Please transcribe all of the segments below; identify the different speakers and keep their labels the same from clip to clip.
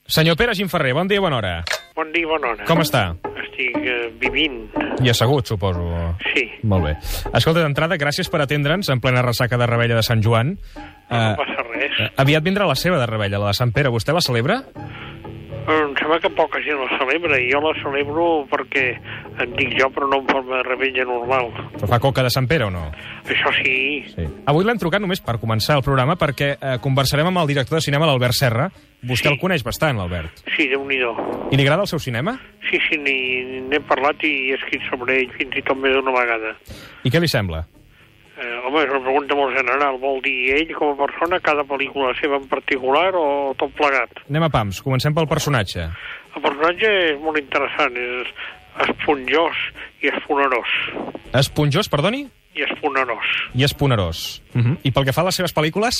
Speaker 1: Senyor Pere Gimferrer, bon dia, bona hora.
Speaker 2: Bon dia, bona hora.
Speaker 1: Com està?
Speaker 2: Estic vivint.
Speaker 1: I assegut, suposo.
Speaker 2: Sí.
Speaker 1: Molt bé. Escolta, d'entrada, gràcies per atendre'ns en plena ressaca de Revetlla de Sant Joan.
Speaker 2: No passa res.
Speaker 1: Aviat vindrà la seva de Revetlla, la de Sant Pere. Vostè la celebra?
Speaker 2: Em sembla que poca gent la celebra, i jo la celebro perquè en dic jo, però no en forma de revetlla normal.
Speaker 1: Però fa coca de Sant Pere o no?
Speaker 2: Això sí.
Speaker 1: Avui l'hem trucat només per començar el programa perquè conversarem amb el director de cinema, l'Albert Serra. Vostè el coneix bastant, l'Albert.
Speaker 2: Sí, Déu-n'hi-do.
Speaker 1: I li agrada el seu cinema?
Speaker 2: Sí, n'he parlat i he escrit sobre ell fins i tot més d'una vegada.
Speaker 1: I què li sembla?
Speaker 2: Home, és una pregunta molt general. Vol dir ell com a persona, cada pel·lícula seva en particular o tot plegat?
Speaker 1: Anem a pams, comencem pel personatge.
Speaker 2: El personatge és molt interessant, és esponjós i esponerós.
Speaker 1: Esponjós, perdoni?
Speaker 2: I esponerós.
Speaker 1: I esponerós. I pel que fa a les seves pel·lícules?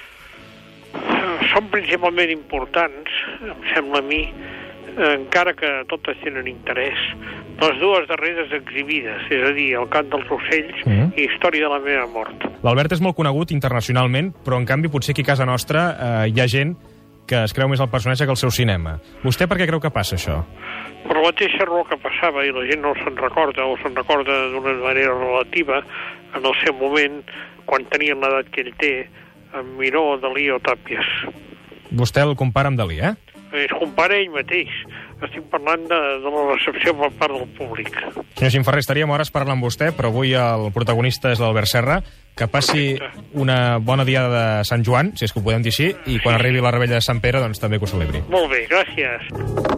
Speaker 2: Són principalment importants, em sembla a mi, encara que totes tenen interès, les dues darreres exhibides, és a dir, El cant dels ocells i Història de la meva mort.
Speaker 1: L'Albert és molt conegut internacionalment, però en canvi potser aquí a casa nostra hi ha gent que es creu més el personatge que el seu cinema. Vostè per què creu que passa això?
Speaker 2: Per la mateixa raó que passava, i la gent no se'n recorda, o se'n recorda d'una manera relativa, en el seu moment, quan tenia l'edat que ell té, amb Miró, Dalí o Tàpies.
Speaker 1: Vostè el compara amb Dalí,
Speaker 2: Es compara ell mateix. Estic parlant de la recepció per part del públic.
Speaker 1: Senyor Gimferrer, estaríem hores parlant amb vostè, però avui el protagonista és l'Albert Serra. Que passi una bona dia de Sant Joan, si és que ho podem dir així, i quan arribi la Revetlla de Sant Pere, doncs també que ho celebri.
Speaker 2: Molt bé, gràcies.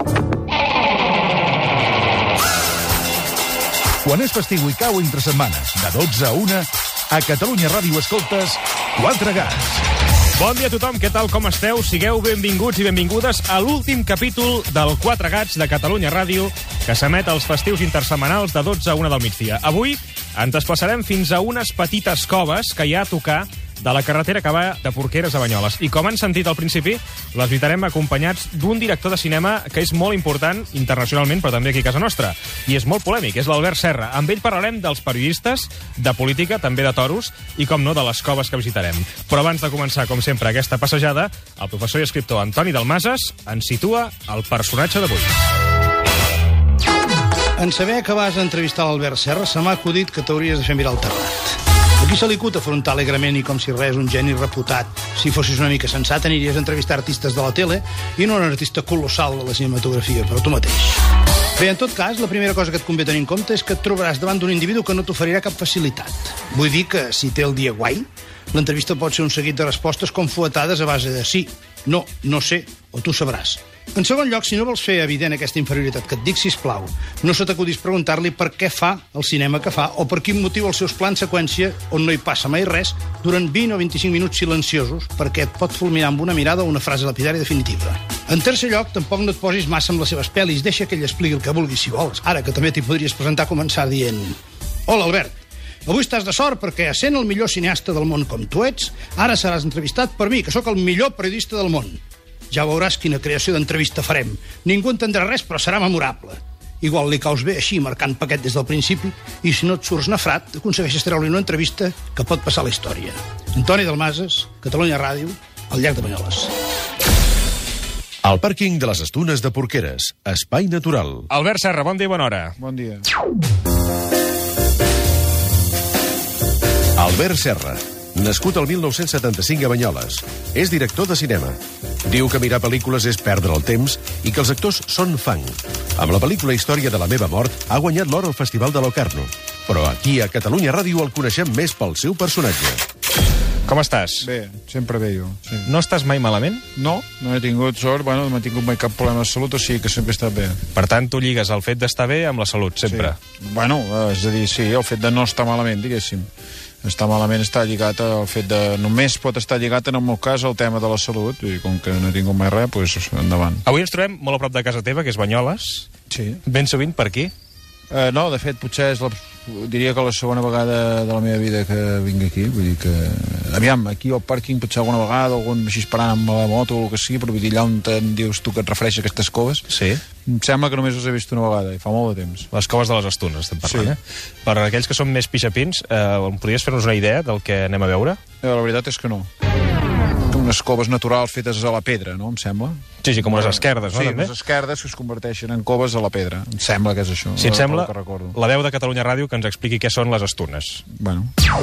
Speaker 3: Quan és festiu i cau entre setmanes, de 12 a 1, a Catalunya Ràdio escoltes 4 Gats.
Speaker 1: Bon dia a tothom, què tal, com esteu? Sigueu benvinguts i benvingudes a l'últim capítol del 4 Gats de Catalunya Ràdio, que s'emet als festius intersetmanals de 12 a 1 del migdia. Avui ens desplaçarem fins a unes petites coves que hi ha a tocar de la carretera que va de Porqueres a Banyoles. I com han sentit al principi, les visitarem acompanyats d'un director de cinema que és molt important internacionalment, però també aquí a casa nostra. I és molt polèmic, és l'Albert Serra. Amb ell parlarem dels periodistes, de política, també de toros, i, com no, de les coves que visitarem. Però abans de començar, com sempre, aquesta passejada, el professor i escriptor Antoni Dalmases ens situa el personatge d'avui.
Speaker 4: En saber que vas entrevistar l'Albert Serra, se m'ha acudit que t'hauries de fer mirar el terrat. Aquí se li cut afrontar alegrement i com si res, un geni reputat. Si fossis una mica sensat, aniries a entrevistar artistes de la tele i no un artista colossal de la cinematografia, però tu mateix. Bé, en tot cas, la primera cosa que et convé tenir en compte és que et trobaràs davant d'un individu que no t'oferirà cap facilitat. Vull dir que, si té el dia guai, l'entrevista pot ser un seguit de respostes confuetades a base de sí, no, no sé, o tu sabràs. En segon lloc, si no vols fer evident aquesta inferioritat que et dic, sisplau, no se t'acudís preguntar-li per què fa el cinema que fa o per quin motiu els seus plans seqüència, on no hi passa mai res, duren 20 o 25 minuts silenciosos perquè et pot fulminar amb una mirada o una frase lapidària definitiva. En tercer lloc, tampoc no et posis massa amb les seves pel·lis, deixa que ell expliqui el que vulgui si vols. Ara que també t'hi podries presentar a començar dient: Hola, Albert, avui estàs de sort perquè, essent el millor cineasta del món com tu ets, ara seràs entrevistat per mi, que sóc el millor periodista del món. Ja veuràs quina creació d'entrevista farem. Ningú entendrà res, però serà memorable. Igual li caus bé així, marcant paquet des del principi, i si no et surts nafrat, aconsegueixes treure una entrevista que pot passar a la història. Antoni Dalmases, Catalunya Ràdio, al llac de Banyoles.
Speaker 3: El pàrquing de les Estunes de Porqueres, espai natural.
Speaker 1: Albert Serra, bon dia i bona hora.
Speaker 4: Bon dia.
Speaker 3: Albert Serra, nascut el 1975 a Banyoles, és director de cinema. Diu que mirar pel·lícules és perdre el temps i que els actors són fang. Amb la pel·lícula Història de la meva mort ha guanyat l'or al Festival de Locarno. Però aquí a Catalunya Ràdio el coneixem més pel seu personatge.
Speaker 1: Com estàs?
Speaker 5: Bé, sempre bé jo. Sí.
Speaker 1: No estàs mai malament?
Speaker 5: No he tingut sort, no he tingut mai cap problema de salut, o sigui que sempre he estat bé.
Speaker 1: Per tant, tu lligues el fet d'estar bé amb la salut, sempre.
Speaker 5: Sí. Bueno, és a dir, sí, el fet de no estar malament, diguéssim. Estar malament està lligat al fet de... Només pot estar lligat, en el meu cas, al tema de la salut, i com que no he tingut mai res, doncs endavant.
Speaker 1: Avui ens trobem molt a prop de casa teva, que és Banyoles.
Speaker 5: Sí.
Speaker 1: Ben sovint per aquí?
Speaker 5: No, de fet, potser és diria que la segona vegada de la meva vida que vinc aquí, vull dir que... Aviam, aquí al pàrquing potser alguna vegada, algun així esperant amb la moto o el que sigui, però vull dir, allà on te'n dius tu que et refereix aquestes coves,
Speaker 1: sí.
Speaker 5: Em sembla que només les he vist una vegada, i fa molt de temps.
Speaker 1: Les coves de les Estunes, estem parlant,
Speaker 5: sí.
Speaker 1: Per aquells que són més pixapins, podries fer-nos una idea del que anem a veure?
Speaker 5: La veritat és que no. Unes coves naturals fetes a la pedra, no, em sembla?
Speaker 1: Sí, com les esquerdes, no?
Speaker 5: Sí,
Speaker 1: també?
Speaker 5: les esquerdes que es converteixen en coves a la pedra. Em sembla que és això.
Speaker 1: Si et sembla,
Speaker 5: que recordo.
Speaker 1: la veu de Catalunya Ràdio que ens expliqui què són les estunes.
Speaker 5: Bueno.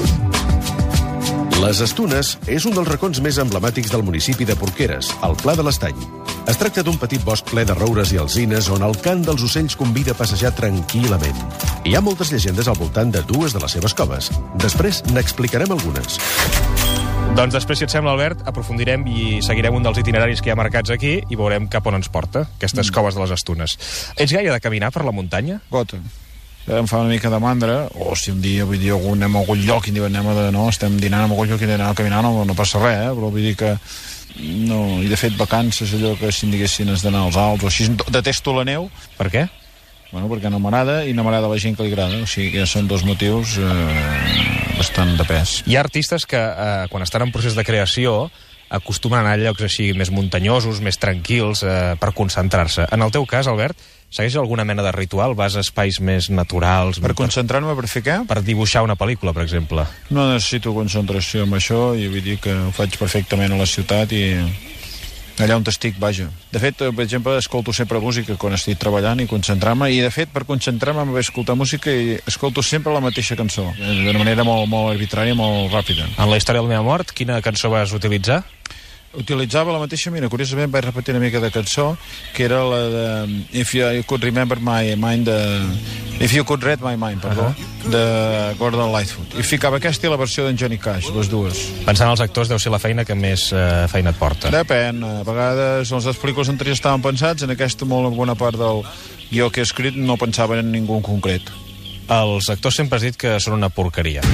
Speaker 3: Les Estunes és un dels racons més emblemàtics del municipi de Porqueres, al Pla de l'Estany. Es tracta d'un petit bosc ple de roures i alzines on el cant dels ocells convida a passejar tranquil·lament. Hi ha moltes llegendes al voltant de dues de les seves coves. Després n'explicarem algunes.
Speaker 1: Doncs després, si et sembla, Albert, aprofundirem i seguirem un dels itineraris que hi ha marcats aquí i veurem cap on ens porta, aquestes coves de les Estunes. Ets gaire de caminar per la muntanya?
Speaker 5: Gota. Em fa una mica de mandra, o si un dia vull dir, anem a algun lloc i diuen estem dinant a algun lloc i anem a caminar, no passa res, però vull dir que no, i de fet vacances, allò que si em diguessin has d'anar als Alps o així, detesto la neu.
Speaker 1: Per què?
Speaker 5: Bueno, perquè no m'agrada i no m'agrada la gent que li agrada, o sigui que ja són dos motius bastant de pes.
Speaker 1: Hi ha artistes que, quan estan en procés de creació, acostumen a anar a llocs així més muntanyosos, més tranquils, per concentrar-se. En el teu cas, Albert, segueix alguna mena de ritual? Vas a espais més naturals?
Speaker 5: Per concentrar-me, per fer què?
Speaker 1: Per dibuixar una pel·lícula, per exemple.
Speaker 5: No necessito concentració amb això i vull dir que ho faig perfectament a la ciutat i allà on estic, vaja. De fet, per exemple, escolto sempre música quan estic treballant i concentrar-me, i de fet, per concentrar-me m'he escoltar música i escolto sempre la mateixa cançó, d'una manera molt arbitrària, molt ràpida.
Speaker 1: En la història de la meva mort, quina cançó vas utilitzar?
Speaker 5: Utilitzava la mateixa, mira, curiosament vaig repetir una mica de cançó, que era la de If You Could Remember My Mind, If You Could Read My Mind, perdó, de Gordon Lightfoot. I ficava aquesta i la versió d'en Johnny Cash, les dues.
Speaker 1: Pensant als actors deu ser la feina que més feina et porta.
Speaker 5: Depèn, a vegades les pel·lícules anteriors estaven pensats, en aquesta molt bona part del guió que he escrit no pensava en ningú en concret.
Speaker 1: Els actors sempre has dit que són una porqueria.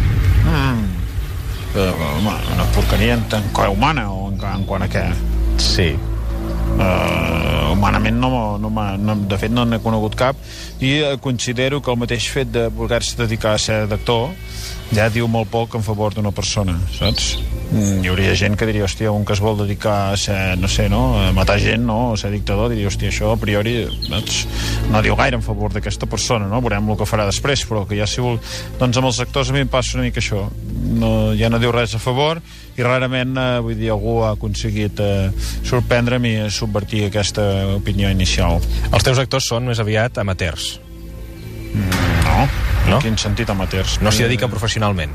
Speaker 5: Una porqueria en quant humana o en quant a què?
Speaker 1: Sí.
Speaker 5: Humanament de fet no n'he conegut cap i considero que el mateix fet de voler-se dedicar a ser d'actor ja diu molt poc en favor d'una persona, saps? Hi hauria gent que diria, hòstia, un que es vol dedicar a ser, no sé, no? A matar gent, no? A ser dictador, diria, hòstia, això a priori no diu gaire en favor d'aquesta persona, no? Veurem el que farà després, però que ja si vol... Doncs amb els actors a mi em passa una mica això. Ja no diu res a favor i rarament, vull dir, algú ha aconseguit sorprendre'm i subvertir aquesta opinió inicial.
Speaker 1: Els teus actors són més aviat amateurs.
Speaker 5: No?
Speaker 1: No?
Speaker 5: En quin sentit amateurs?
Speaker 1: No s'hi dediquen professionalment.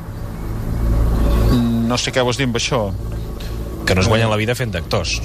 Speaker 5: No sé què vols dir amb això.
Speaker 1: Que no es guanyen la vida fent d'actors.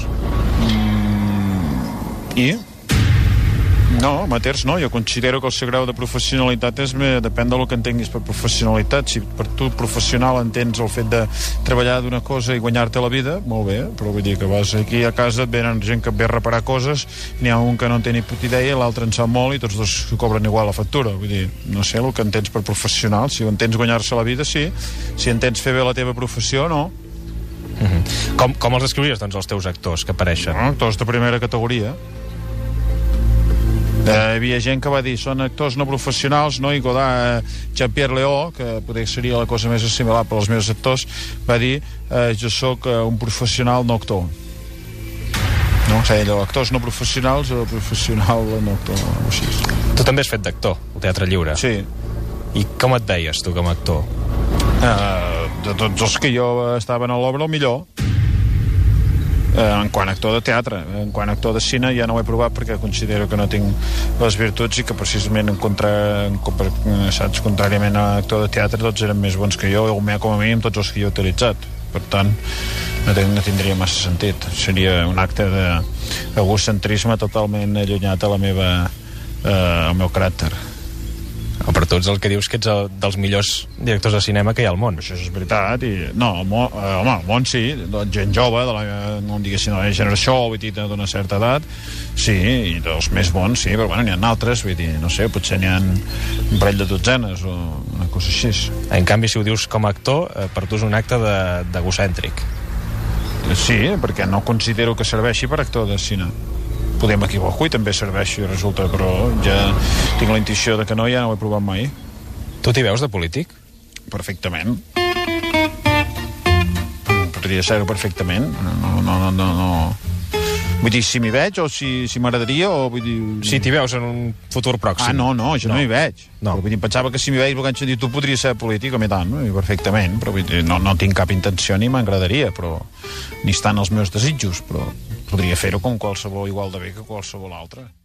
Speaker 5: I? No, amateurs no. Jo considero que el seu grau de professionalitat depèn del que entenguis per professionalitat. Si per tu professional entens el fet de treballar d'una cosa i guanyar-te la vida, molt bé, però vull dir que vas aquí a casa, et venen gent que et ve a reparar coses, n'hi ha un que no en té ni puta idea, l'altre en sap molt i tots dos cobren igual la factura. Vull dir, no sé el que entens per professional. Si entens guanyar-se la vida, sí. Si entens fer bé la teva professió, no.
Speaker 1: Com els descriuries, doncs, els teus actors que apareixen?
Speaker 5: Actors de primera categoria. Hi havia gent que va dir són actors no professionals, no? I Godard, Jean-Pierre Léaud, que potser seria la cosa més similar per als meus actors, va dir jo sóc un professional no actor. No? O sigui, actors no professionals o professional no actor, o així.
Speaker 1: Tu també has fet d'actor, al Teatre Lliure.
Speaker 5: Sí.
Speaker 1: I com et veies, tu, com a actor?
Speaker 5: De tots els que jo estava a l'obra, el millor. En quant a actor de teatre. En quant a actor de cine ja no ho he provat perquè considero que no tinc les virtuts i que precisament contràriament a actor de teatre tots eren més bons que jo, com a mínim tots els que jo he utilitzat. Per tant, no tindria massa sentit. Seria un acte d'egocentrisme totalment allunyat a al meu caràcter.
Speaker 1: O per tu ets el que dius que ets dels millors directors de cinema que hi ha al món.
Speaker 5: Això és veritat. No, el món sí, gent jove, no em diguessin de la generació, vull dir, d'una certa edat, sí, i dels més bons, sí, però bueno, n'hi ha altres, vull dir, no sé, potser n'hi ha un parell de dotzenes o una cosa així.
Speaker 1: En canvi, si ho dius com a actor, per tu és un acte d'egocèntric.
Speaker 5: Sí, perquè no considero que serveixi per actor de cine. Podem equivocar i també serveixi, resulta, però ja tinc la intuïció de que no, ja no ho he provat mai.
Speaker 1: Tu t'hi veus de polític?
Speaker 5: Perfectament. Podria ser-ho perfectament. No Vull dir, si m'hi veig o si m'agradaria o vull dir...
Speaker 1: Si t'hi veus en un futur pròxim.
Speaker 5: No, jo no m'hi veig.
Speaker 1: No.
Speaker 5: Però vull dir, pensava que si m'hi veig, el que haig de dir, tu podries ser polític, i tant, no? I perfectament, però vull dir, no tinc cap intenció ni m'agradaria, però ni estan els meus desitjos, però podria fer-ho com qualsevol, igual de bé que qualsevol altre.